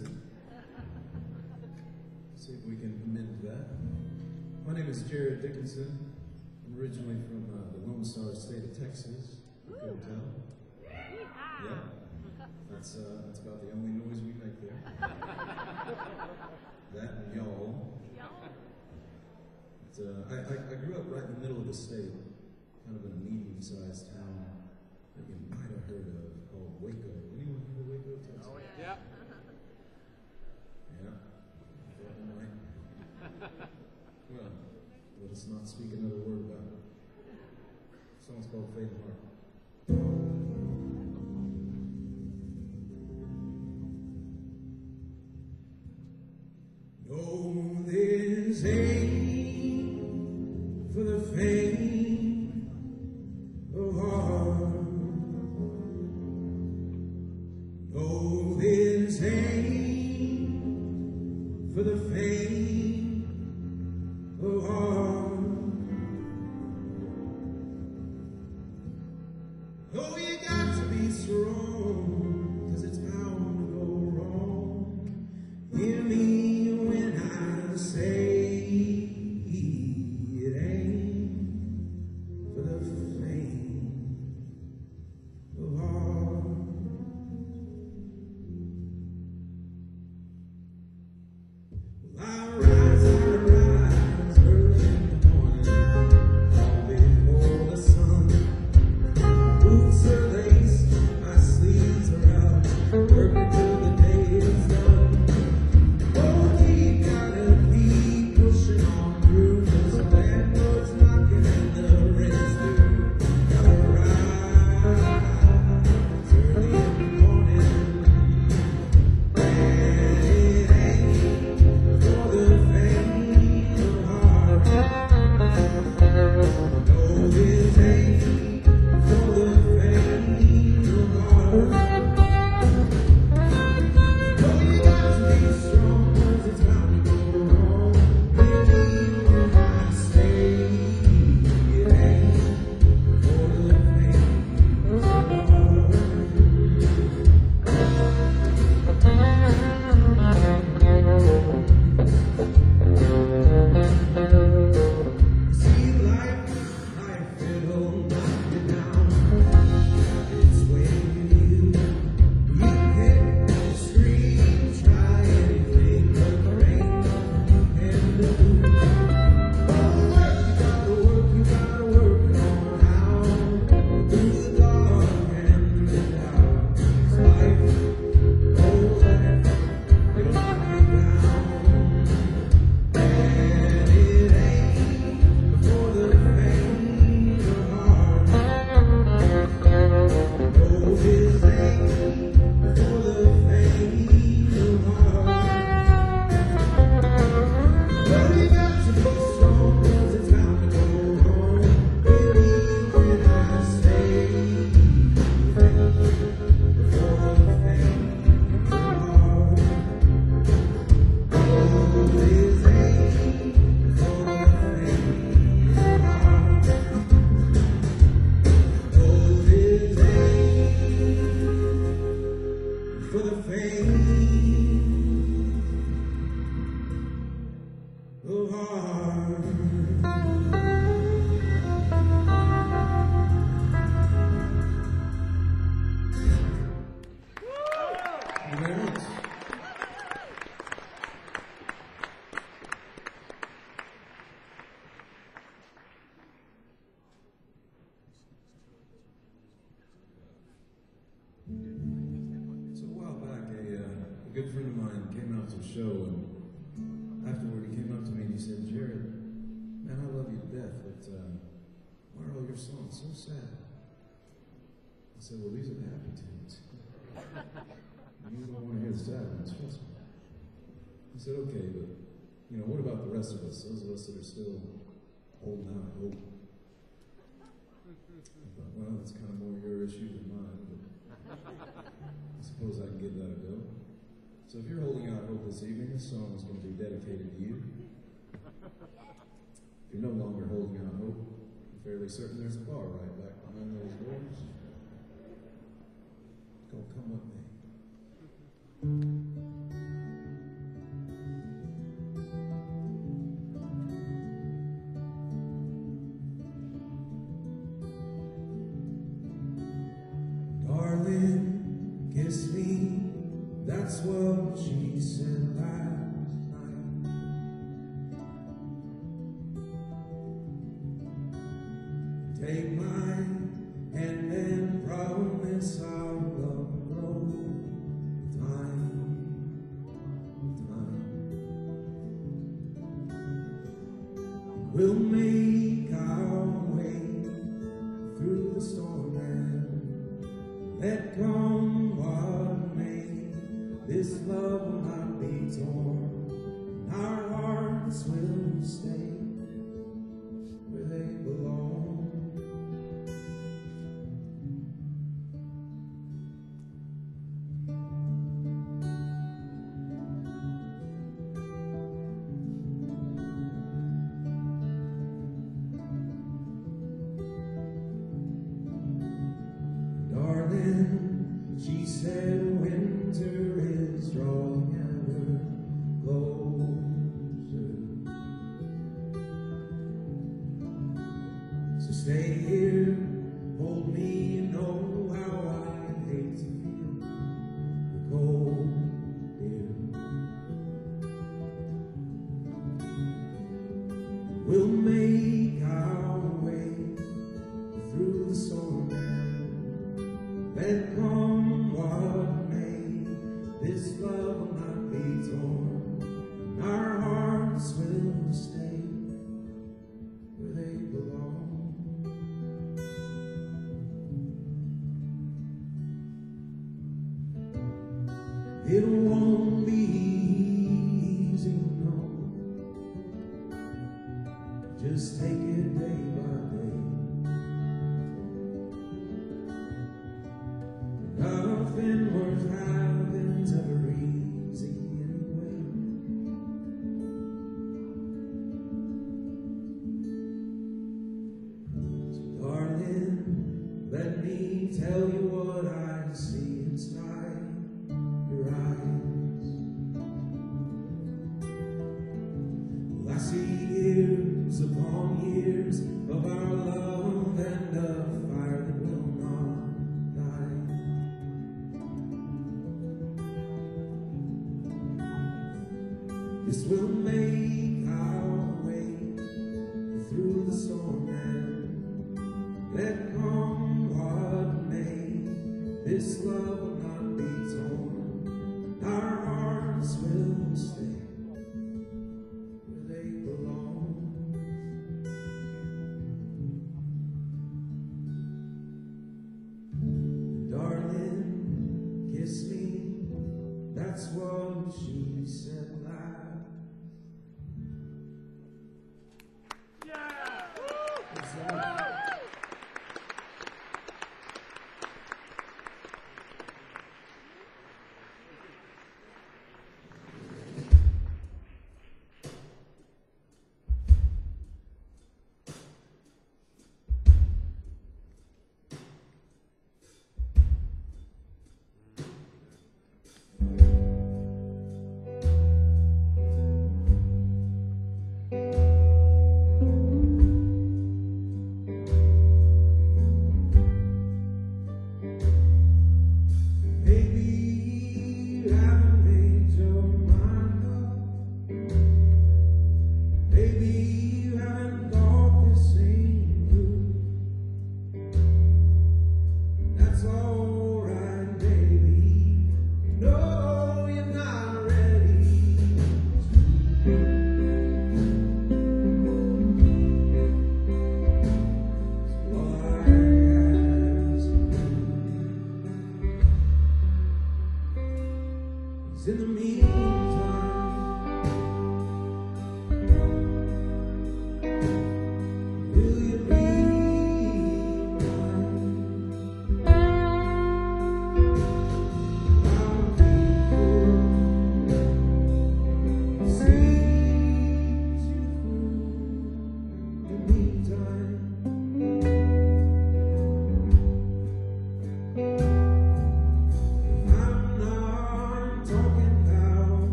it. See if we can amend that. My name is Jared Dickinson. I'm originally from the Lone Star State of Texas. Good town. Yeah. That's about the only noise we make there. That and y'all. I grew up right in the middle of the state, kind of in a medium-sized town that you might have heard of called Waco. Anyone heard of Waco, Texas? Oh, yeah. Yeah. Well, let us not speak another word about it. The song's called Fading Heart. No, there's aim for the fame of heart. No, there's aim for the fame of heart. Oh, you got to be strong, 'cause it's bound to go wrong. Hear me when I say it ain't for the fame of heart. Well, I rise early in the morning, long before the sun. Boots are laced, my sleeves are out, working till the day is done. Oh, you gotta keep pushing on through, 'cause the landlord's knocking and the rent's due. Gotta rise early in the morning, and it ain't for the faint of heart. No, this ain't for the faint of heart. No, you got to be strong, 'cause it's bound to go wrong. Hear me when I say it ain't for the faint of heart. See, life, it'll knock you down. It's waiting you. You hit, scream, try anything, but there ain't nothing you can do. Oh, you gotta work it on out. Through the dark and the dark. It's life, oh life, it'll knock you down. And it ain't for the faint of heart. No, this ain't for the faint of heart. No, you got to be strong, 'cause it's bound to go wrong. Hear me when I say it ain't for the faint of heart. No, this ain't for the faint of heart. No, this ain't for the faint of heart. Thank you very much. So a while back, a good friend of mine came out to a show, and afterward he came up to me and he said, "Jared, man, I love you to death, but why are all your songs so sad?" I said, "Well, these are the happy tunes. You don't want to hear the sad ones, trust me." He said, "Okay, but what about the rest of us? Those of us that are still holding out hope." I thought, well, that's kind of more your issue than mine, but I suppose I can give that a go. So if you're holding out hope this evening, this song is going to be dedicated to you. If you're no longer holding out hope, I'm fairly certain there's a bar right back behind those doors. Go, come with me. Darling, kiss me, that's what she said last night. Take my hand and promise our love grow with time, with time. We'll make our way through the storm and let come what may. This love will not be torn. Our hearts will stay where they belong. Darling, she said winter is drawing ever closer. So stay here, hold me, you know how I hate to feel the cold here. We'll make our way through the storm. Let come what may, this love will not be torn. Our hearts will stay where they belong. It won't be easy, no. Just take it day by day. Nothing worth having's ever easy anyway. So darling, let me tell you what I see inside your eyes. Well, I see years upon years of our love and a fire that will not die. This will make our way through the storm and let come what may. This love will not be torn. Our hearts will stay where they belong. Darling, kiss me, that's what she said last.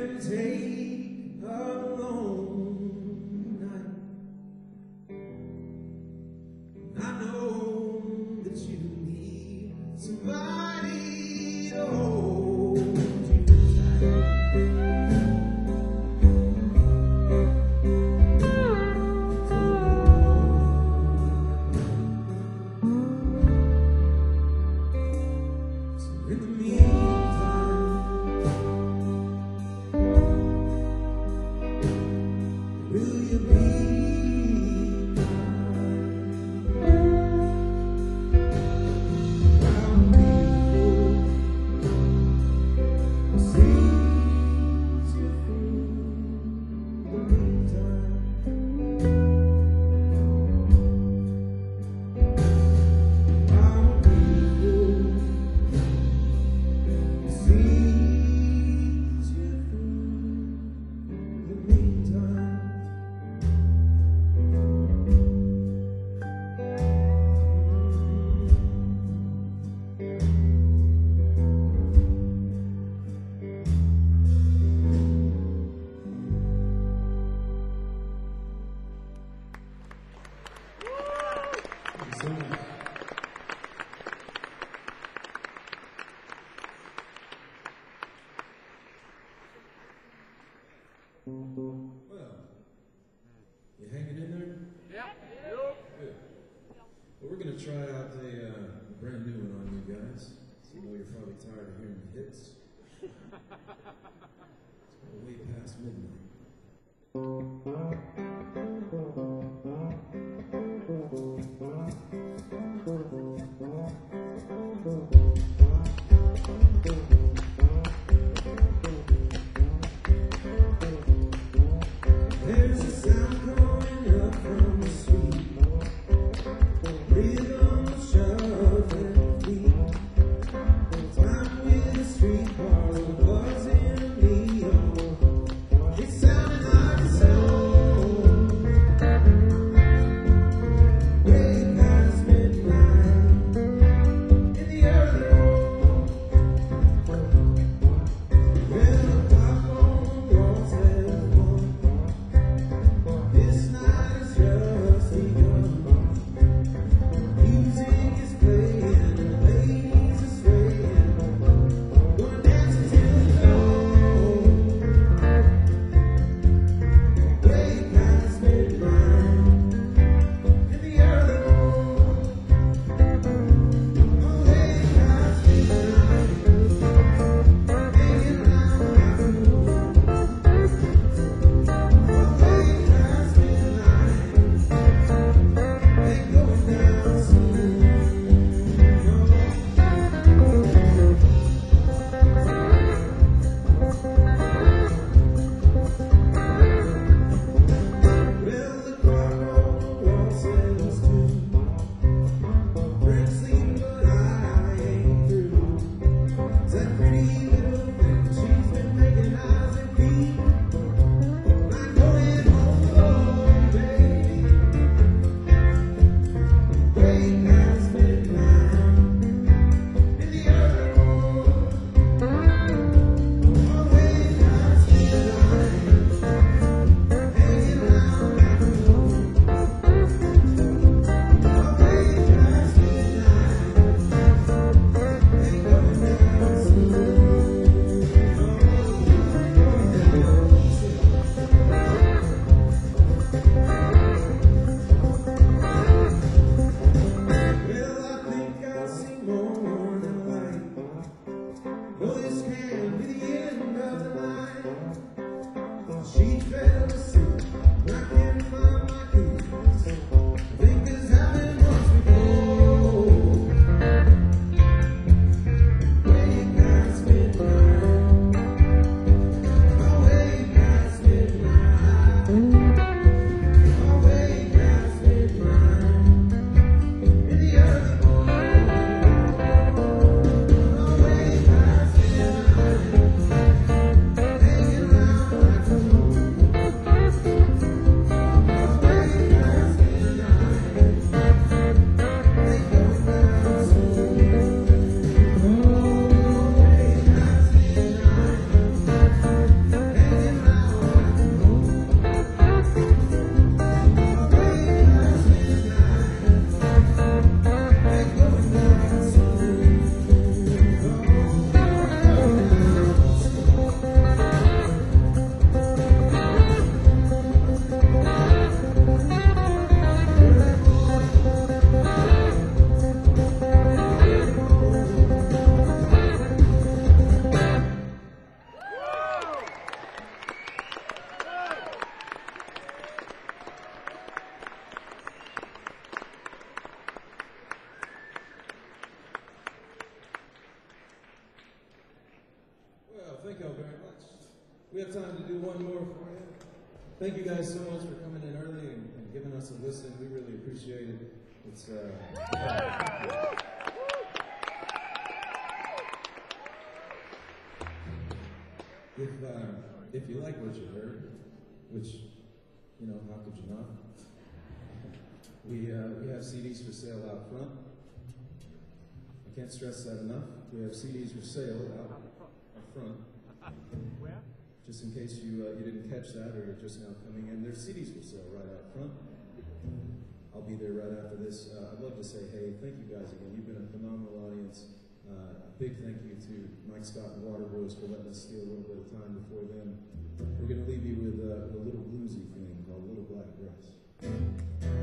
can take a long night. I know that you need somebody to hold you tight. In the meantime, will you be mine? I'll be full, sees you through the meantime. I'll be full. Sees you through the meantime. Thank you so much. Well, you hanging in there? Yeah. Good. Well, we're going to try out a brand new one on you guys. So I know you're probably tired of hearing the hits. It's way past midnight. There's a sound coming up from the street. Rhythm of shuffling feet. Time with the street. have time to do one more for you. Thank you guys so much for coming in early and giving us a listen. We really appreciate it. It's if you like what you heard, which, you know, how could you not? We have CDs for sale out front. I can't stress that enough. We have CDs for sale out front. Where? Just in case you didn't catch that or you're just now coming in, there's CDs for sale right out front. I'll be there right after this. I'd love to say, hey, thank you guys again. You've been a phenomenal audience. A big thank you to Mike Scott and Waterboys for letting us steal a little bit of time before then. We're going to leave you with a little bluesy thing called Little Black Dress.